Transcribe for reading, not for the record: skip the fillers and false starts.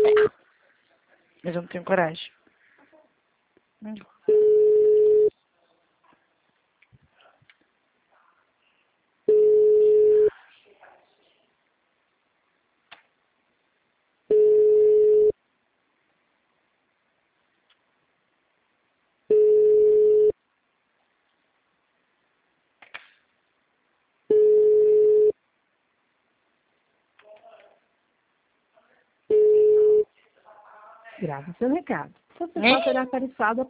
Mas eu não tenho coragem. Grave seu recado. Seu pessoal terá aparecido